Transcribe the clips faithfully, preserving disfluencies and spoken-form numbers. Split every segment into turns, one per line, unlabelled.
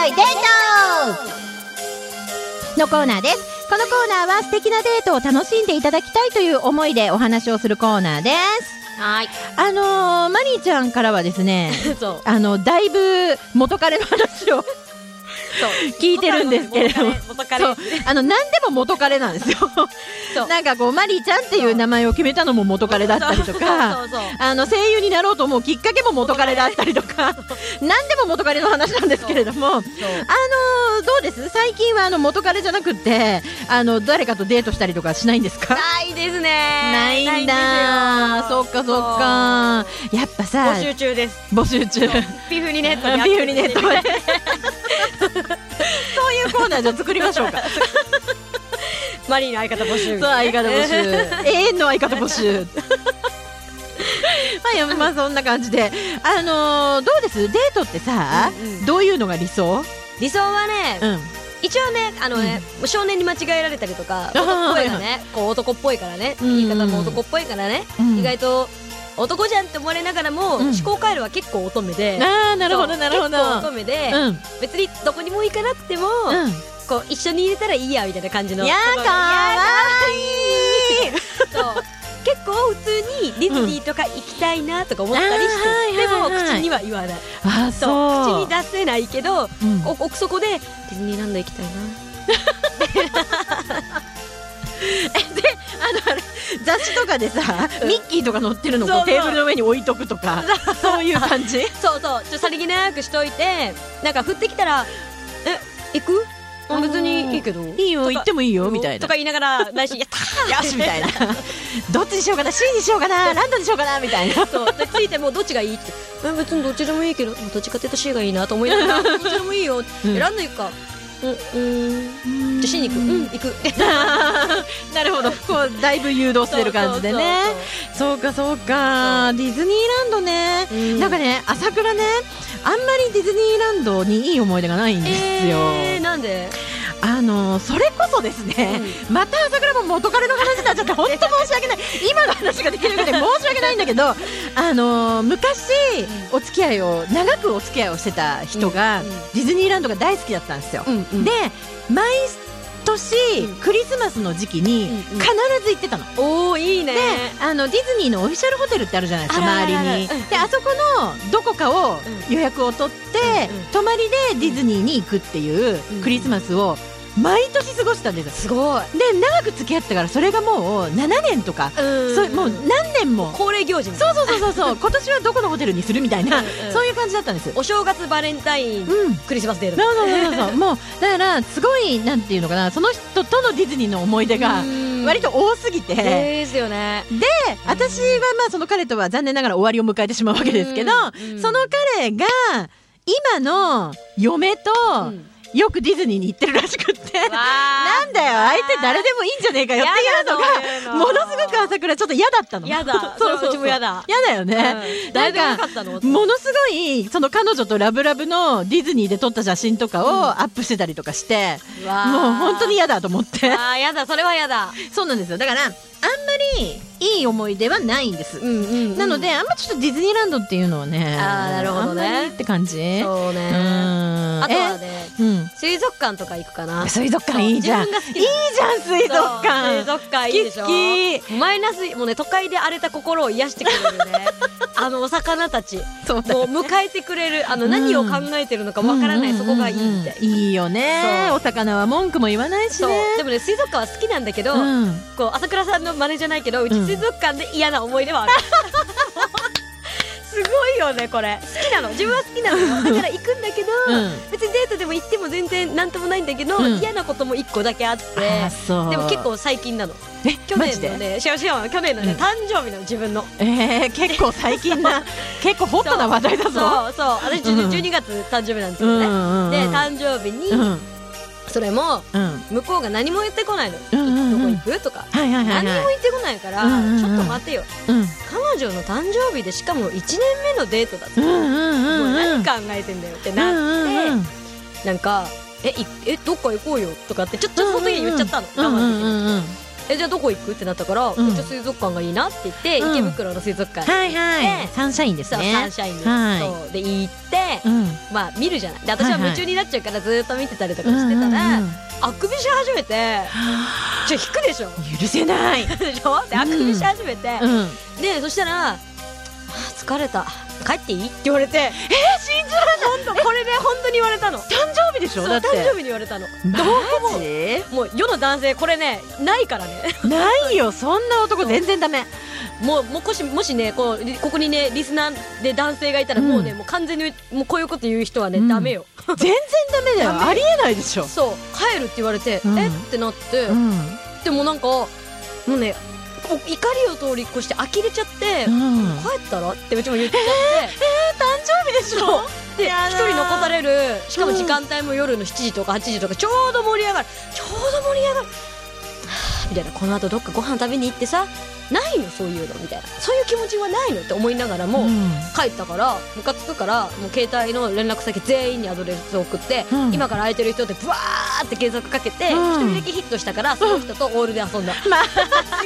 白いデートのコーナーです。このコーナーは素敵なデートを楽しんでいただきたいという思いでお話をするコーナーです。
はい。
あのー、マリーちゃんからはですね
そう
あのだいぶ元彼の話を聞いてるんですけれども、
元彼
そうあの何でも元彼なんですよ
そう
なんかこうマリーちゃんっていう名前を決めたのも元彼だったりとか、
そうそうそう
あの声優になろうと思うきっかけも元彼だったりとか何でも元彼の話なんですけれども、あのー、どうです最近はあの元彼じゃなくってあの誰かとデートしたりとかしないんですか？
ないですね。
ないんだ。そっかそっか。やっぱさ
募集中です。
募集中
ピフニネットに
ピフニネットまでそういうコーナーじゃ作りましょうか
マリーの相方募集。
そう相方募集永遠の相方募集まあ、まあそんな感じで、あのー、どうですデートってさ、うんうん、どういうのが理想？
理想はね、うん、一応ねあのね、うん、少年に間違えられたりとか男っぽいがねこう男っぽいからね、うん、言い方も男っぽいからね、うん、意外と男じゃんって思われながらも、うん、思考回路は結構乙女で、
あーなるほどなるほど、
結構乙女で、うん、別にどこにも行かなくても、うん、こう一緒に入れたらいいやみたいな感じの。
いやーかわいい
そう結構普通にディズニーとか行きたいなとか思ったりして、うん、でも口には言わない。
あそう
そう口に出せないけど、うん、奥底でディズニーランド行きたいな
であのあれ雑誌とかでさ、うん、ミッキーとか載ってるのをテーブルの上に置いとくとかそういう感じ
そうそうちょさりげなくしといてなんか降ってきたらえ行く別にいいけど
いいよ行ってもいいよみたいな
とか言いながら来週やったー
よしみたいなどっちにしようかな C にしようかなランドにしようかなみたいな
そうでついてもどっちがいいって別にどっちでもいいけどどっちかっていうと C がいいなと思いながらどっちでもいいよ、うん、ランド行くかうんうんじゃ C に行くうん行く
なるほどこうだいぶ誘導してる感じでねそうかそうかディズニーランドね、うん、なんかね朝倉ねあんまりディズニーランドにいい思い出がないんですよ、
えー、なんで
あのそれこそですね、うん、また朝倉も元彼の話になっちゃって本当申し訳ない今の話ができるので申し訳ないんだけどあの昔お付き合いを長くお付き合いをしてた人が、うん、ディズニーランドが大好きだったんですよ、うんうん、で毎年、うん、クリスマスの時期に必ず行ってたの、
うんうん、おーいいね
であのディズニーのオフィシャルホテルってあるじゃないですか周りにであそこのどこかを予約を取って、うんうん、泊まりでディズニーに行くっていうクリスマスを毎年過ごしたんです。
すごい
で長く付き合ってからそれがもうななねんとかそもう何年も
恒例行事
そうそうそうそうそう今年はどこのホテルにするみたいなうん、うん、そういう感じだったんです。
お正月バレンタイン、うん、クリスマスデー
そうそうそうそうもうだからすごいなんていうのかなその人とのディズニーの思い出が割と多すぎて
ですよね。
で私はまあその彼とは残念ながら終わりを迎えてしまうわけですけどその彼が今の嫁と、うんよくディズニーに行ってるらしくってなんだよ相手誰でもいいんじゃねえかよっていうのがものすごく朝倉ちょっと嫌だったの。
嫌だそうそううちも嫌だ
嫌だよね、うん、なんかものすごいその彼女とラブラブのディズニーで撮った写真とかをアップしてたりとかして、うん、もう本当に嫌だと思って
あ嫌だそれは嫌だ
そうなんですよだからあんまりいい思い出はないんです、うんうんうん、なのであんまちょっとディズニーランドっていうのはね
あなるほどね
あんまりって感じ
そうねうんあとはね、うん、水族館とか行くかな
水族館いいじゃんいいじゃん水族館
水族館いいでしょ
好き
マイナスもうね都会で荒れた心を癒してくれるねあのお魚たちそうだ、ね、もう迎えてくれるあの、うん、何を考えてるのかわからない、うん、そこがいいみたい
いいよねお魚は文句も言わないしね
でもね水族館は好きなんだけど、うん、こう朝倉さんの真似じゃないけどうち水族館で嫌な思い出はある、うん、すごいよねこれ好きなの自分は好きなのよだから行くんだけど、うん、別にデートでも行っても全然なんともないんだけど、うん、嫌なこともいっこだけあってでも結構最近なの
え
去年のねしかも去年のね、うん、誕生日の自分の
えー、結構最近な結構ホットな話題だぞ
そうそう私じゅうにがつ誕生日なんですよね、うんうんうん、で誕生日に、うんそれも、うん、向こうが何も言ってこないの、うんうんうん、どこ行くとか、はいはいはいはい、何も言ってこないから、うんうんうん、ちょっと待てよ、うん、彼女の誕生日でしかもいちねんめのデートだって、うんうんうんうん、もう何考えてんだよってなって、うんうんうん、なんかええどっか行こうよとかってちょっとその時に言っちゃったの、うんうんうん、我慢できる、 えじゃあどこ行くってなったから、うん、一応水族館がいいなって言って、うん、池袋の水族館に行って、はいはい、
サンシャインですね。
サンシャインで、はい、そうで行って、うん、まあ見るじゃない。で私は夢中になっちゃうからずっと見てたりとかしてたら、はいはい、あくびし始めて、ちょ引くでしょ。
許せない
でしょ。であくびし始めて、うん、でそしたら疲れた帰っていいって言われて、えー、
信じられない。
本当これで本当に言われたの。
誕生日でしょ。だって
誕生日に言われたの。どうももう世の男性これねないからね。
ないよそんな男全然ダメ。
もうもしもしねこうここにねリスナーで男性がいたら、うん、もうねもう完全にもうこういうこと言う人はね、うん、ダメよ。
全然ダメだよ。ありえないでしょ。
そう帰るって言われて、うん、えってなって、うん、でもなんかもうね怒りを通り越して呆れちゃって、うん、帰ったらってうちも言っちゃって、
えー、えー、誕生日でしょ。
で一人残される。しかも時間帯も夜のしちじとかはちじとかちょうど盛り上がるちょうど盛り上がるみたいな。この後どっかご飯食べに行ってさないのそういうのみたいな。そういう気持ちはないのって思いながらも、うん、帰ったからムカつくからもう携帯の連絡先全員にアドレスを送って、うん、今から空いてる人でブワーって検索かけて一、うん、人だけヒットしたからその人とオールで遊んだ、うん、マジか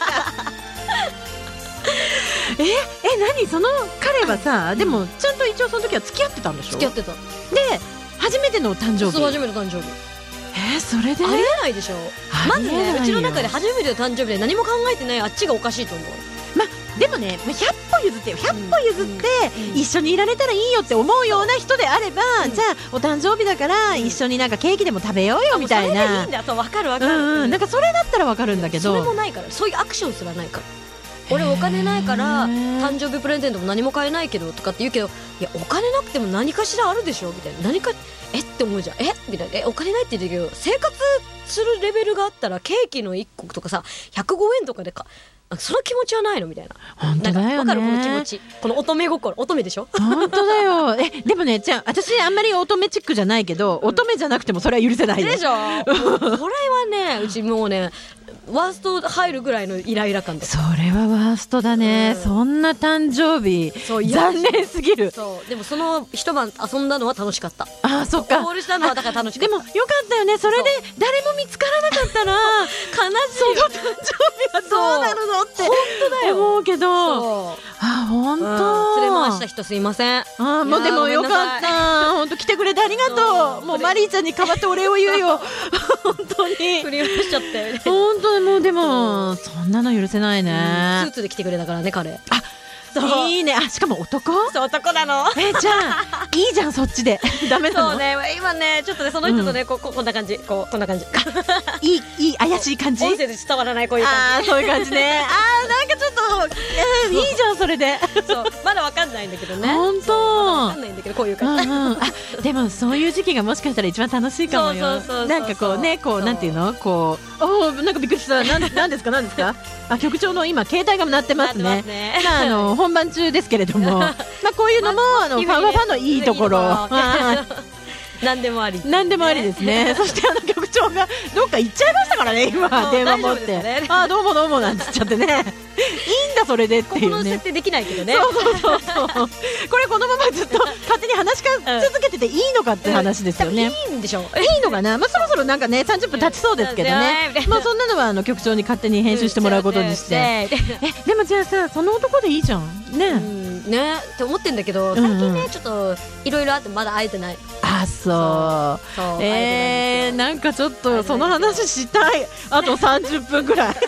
ええ何その彼はさ、うん、でもちゃんと一応その時は付き合ってたんでしょ。
付き合ってた。
で初めての誕生日。
そう初めての誕生日。
えー、それで
ありえないでしょ。まずねうちの中で初めての誕生日で何も考えてないあっちがおかしいと思う。
までもねひゃっぽ譲ってよひゃっぽ譲って一緒にいられたらいいよって思うような人であれば、うん、じゃあお誕生日だから一緒になんかケーキでも食べようよみたいな。
それでいいんだ。そう分かる分かる、
うんうん、なんかそれだったら分かるんだけど、
それもないからそういうアクションすらないから。俺お金ないから誕生日プレゼントも何も買えないけどとかって言うけど、いやお金なくても何かしらあるでしょみたいな。何かえって思うじゃん。えみたいな。えお金ないって言ってるけど生活するレベルがあったらケーキのいっことかさひゃくごえんとかでかその気持ちはないのみたいな。
本当だよね。
分かるこの気持ち。この乙女心乙女でしょ。
本当だよ。えでもねじゃあ私あんまり乙女チックじゃないけど、うん、乙女じゃなくてもそれは許せない
でしょ。これはねうちもうねワースト入るぐらいのイライラ感で。
それはワーストだね、うん、そんな誕生日残念すぎる。
そうでもその一晩遊んだのは楽しかった。
あそっか。
ゴールしたのはだから楽しかった。
でもよかったよね。それで誰も見つからなかったら
悲しい。
その誕生日はどうなるのって
本当だよ
思うけど。あ本当、
うん、連れ回した人すいません。
あもうでもよかった本当来てくれてありがとう。もうマリーちゃんに代わってお礼を言うよ本当に
振り回しちゃったよね。
本当にもうでもそんなの許せないね、
うん、スーツで来てくれたからね彼。
あいいね。あしかも男。
そう男なの。
えじゃあいいじゃんそっちでダメなの。
そうね今ねちょっとねその人とね、うん、こ, こ, こんな感じこうこんな感じ
いいいい怪しい感じ。
音声で伝わらないこういう感じ。
あそういう感じね。あなんかちょっと、えー、いいじゃんそれで。
そうまだわかんないんだけどね。
本当
まだわかんないんだけどこういう感じ、うんうん、あ
でもそういう時期がもしかしたら一番楽しいかもよ。なんかこうねこうなんていうのこうおなんかびっくりした。なんなんですかなんですか。あ局長の今携帯が鳴ってますね。ますねあの本番中ですけれどもまあこういうのもあのファンはファンのいいところ
何でもあり
何でもありですね。そしてあの局長がどっか行っちゃいましたからね今電話持って、ね、あどうもどうもなんて言っちゃってねいいんだそれでっていうね。
ここの設定できないけどね。
そうそうそうそうこれこのままずっと勝手に話しか続けてていいのかって話ですよね、
うん、いいんでしょ。
いいのかな、まあ、そろそろなんかねさんじゅっぷん経ちそうですけどねまあそんなのはあの局長に勝手に編集してもらうことにしてえでもじゃあさその男でいいじゃんね、
うんねって思ってんだけど最近ね、うん、ちょっといろいろあってまだ会えてない。
あそうそうそうえー、なんかちょっとその話したい。あとさんじゅっぷんぐらい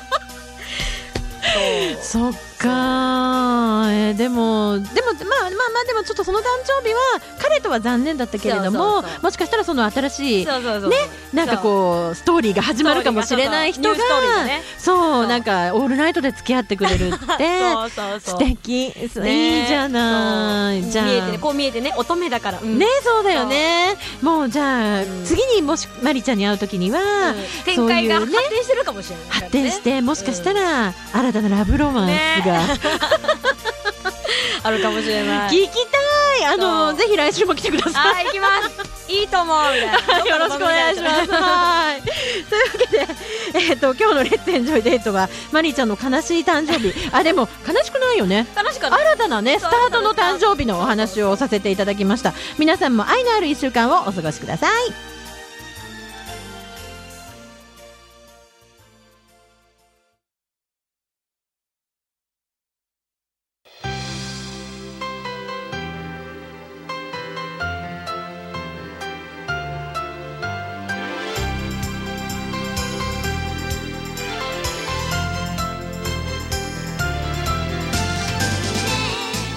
そっか、えー、でもでもまあまあまあでもちょっとその誕生日は彼とは残念だったけれども、そうそうそうもしかしたらその新しいそうそうそうねなんかこうストーリーが始まるかもしれない人がそうなんかオールナイトで付き合ってくれるってそうそうそう素敵、ね、いいじゃない。じゃあ
見えてねこう見えてね乙女だから、うん、
ねそうだよね。もうじゃあ、うん、次にもしマリちゃんに会う時には、うん、
展開が発展してるかもしれない、ね、
発展してもしかしたら、うん、新たなラブロマンスが、ね、
あるかもしれない。
聞きたい。あのぜひ来週も来てください。
あ行きますいいと思うみたいな
よろしくお願いしますはいというわけで、えー、と今日のレッツエンジョイデートはマリーちゃんの悲しい誕生日あでも悲しくないよね。
悲しくない。
新たなねスタートの誕生日のお話をさせていただきました。皆さんも愛のあるいっしゅうかんをお過ごしください。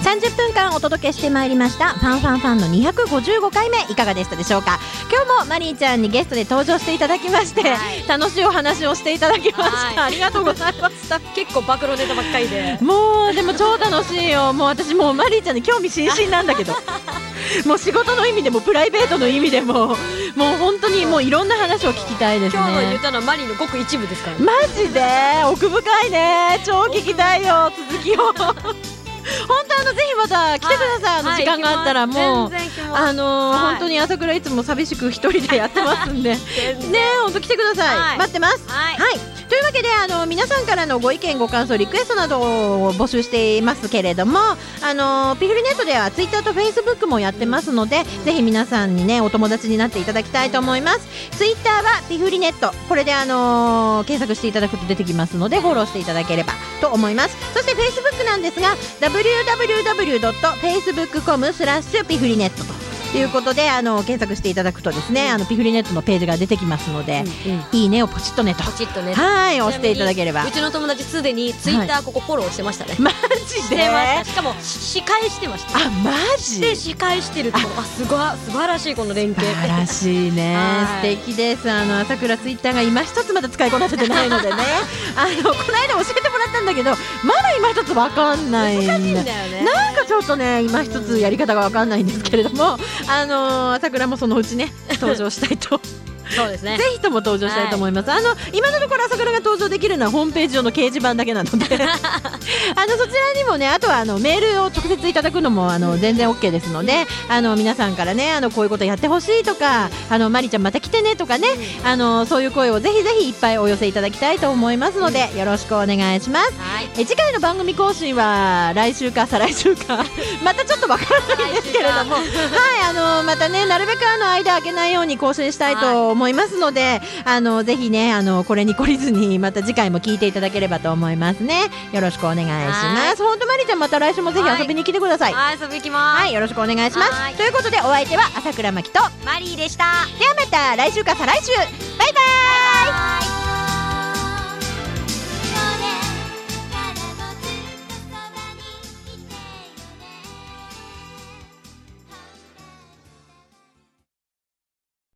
さんじゅっぷんかんお届けしてまいりましたファンファンファンのにひゃくごじゅうごかいめ、いかがでしたでしょうか。今日もマリーちゃんにゲストで登場していただきまして、はい、楽しいお話をしていただきました、はい、ありがとうございました。
結構暴露ネタばっかりで、
もうでも超楽しいよ。もう私もうマリーちゃんに興味津々なんだけどもう仕事の意味でもプライベートの意味でももう本当にもういろんな話を聞きたいですね。
今日の言ったのはマリーのごく一部ですからね。
マジで奥深いね。超聞きたいよ続きを本当あのぜひまた来てください、はい、あの時間があったらもう、はい、あのーはい、本当に朝倉いつも寂しく一人でやってますんでね本当来てください、はい、待ってます、はいはい、というわけであの皆さんからのご意見ご感想リクエストなどを募集していますけれども、あのピフリネットではツイッターとフェイスブックもやってますので、ぜひ皆さんにねお友達になっていただきたいと思います。ツイッターはピフリネット、これであの検索していただくと出てきますのでフォローしていただければと思います。そしてフェイスブックなんですが ダブリューダブリューダブリュードットフェイスブックドットコムスラッシュピフリネットということであの検索していただくとですね、あのピフリネットのページが出てきますので、うんうん、いいねをポチッとねと
ポチッとね
はい押していただければ。
うちの友達すでにツイッターここフォローしてましたね、はい、
マジで
しかも司会してました。
あマジ
で司会してるとあすごい素晴らしいこの連携
素晴らしいね素敵です。あの朝倉ツイッターが今一つまだ使いこなせてないのでねあのこの間教えてもらったんだけどまだ今一つ分かんないんだ
難しいんだよね。
なんかちょっとね今一つやり方が分かんないんですけれども、あの朝倉もそのうちね登場したいと
そうですね、
ぜひとも登場したいと思います、はい、あの今のところ朝倉が登場できるのはホームページ上の掲示板だけなのであのそちらにもねあとはあのメールを直接いただくのもあの全然 OK ですので、あの皆さんからねあのこういうことやってほしいとかあのマリちゃんまた来てねとかね、あのそういう声をぜひぜひいっぱいお寄せいただきたいと思いますので、よろしくお願いします、はい、え次回の番組更新は来週か再来週かまたちょっとわからないんですけれどもはいあのまたねなるべくあの間空けないように更新したいと思います、はい思いますので、あのぜひねあのこれに懲りずにまた次回も聞いていただければと思いますね。よろしくお願いします。本当マリちゃんまた来週もぜひ遊びに来てください。
はい、はい、遊びに来ます。
はいよろしくお願いします。ということでお相手は朝倉真希と
マリーでした。
ではまた来週か再来週バイバーイ。バイバーイ。